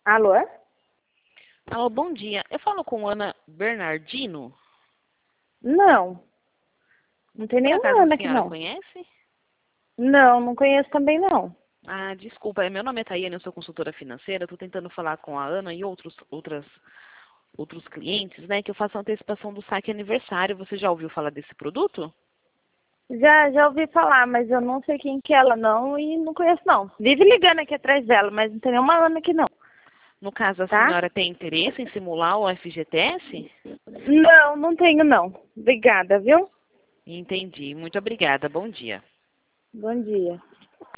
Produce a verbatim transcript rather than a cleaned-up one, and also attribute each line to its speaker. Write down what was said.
Speaker 1: Alô?
Speaker 2: Alô, bom dia. Eu falo com Ana Bernardino.
Speaker 1: Não, não tem
Speaker 2: Por acaso
Speaker 1: nenhuma
Speaker 2: a
Speaker 1: Ana aqui
Speaker 2: senhora
Speaker 1: não.
Speaker 2: conhece?
Speaker 1: Não, não conheço também não.
Speaker 2: Ah, desculpa, meu nome é Tayane, eu sou consultora financeira. Estou tentando falar com a Ana e outros, outras, outros clientes, né? Que eu faço antecipação do saque aniversário. Você já ouviu falar desse produto?
Speaker 1: Já, já ouvi falar, mas eu não sei quem que é ela não e não conheço não. Vive ligando aqui atrás dela, mas não tem nenhuma Ana aqui não,
Speaker 2: No caso, a
Speaker 1: tá?
Speaker 2: senhora tem interesse em simular o F G T S?
Speaker 1: Não, não tenho não. Obrigada, viu?
Speaker 2: Entendi. Muito obrigada. Bom dia.
Speaker 1: Bom dia.